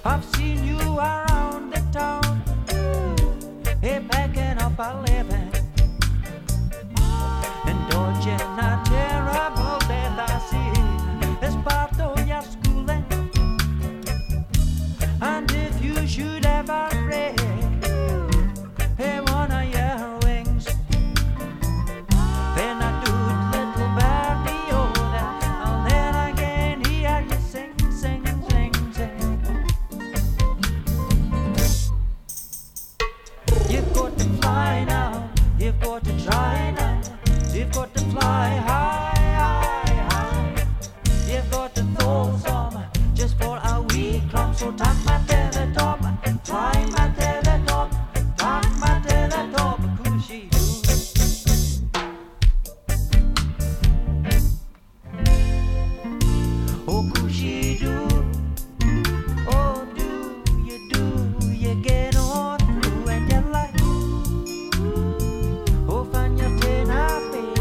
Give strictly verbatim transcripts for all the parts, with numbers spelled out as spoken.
I've seen you around the town, hey, packing up a living, and dodging a terrible death I see as part of your schooling. And if you should ever break, hey, one of your wings, then I do little birdie over, and then again hear you sing, sing, sing, sing. You've got to fly now, you've got to try now, you've got to fly high, high, high. You've got to throw some just for a wee crumb, so tuck my to the top, climb my to the top, tuck my to the top, cushy do. Oh, cushy do, oh, do you do, you get on through and you like, oh, find your ten happy,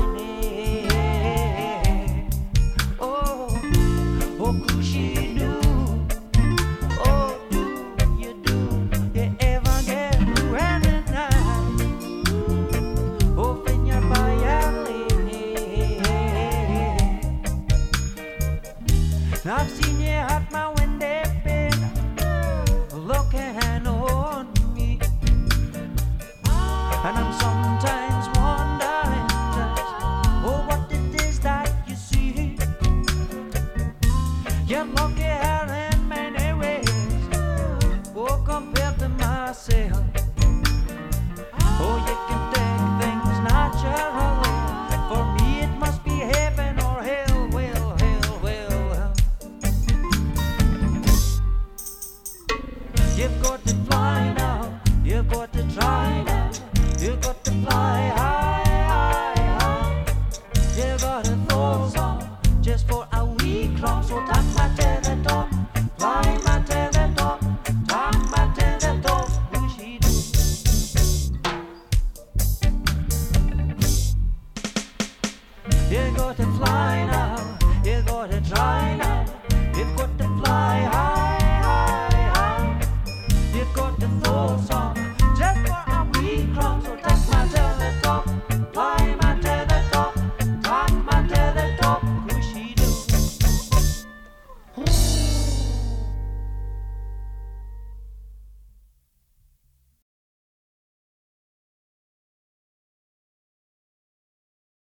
oh, oh, cushy do. I've seen you at my window pane, looking on me, and I'm sometimes wondering just, oh, what it is that you see. You're lucky in many ways, oh, compared to myself. Oh, you can take things naturally. For me, it must be heaven or hell. Well, hell, well, well. You've got to fly now, you've got to try now, you've got to fly high, high, high. You've got to throw some just for a wee crumb, so tuck my to the top, climb my to the top, tuck my to the top, whooshy do. You got to fly now, you got to try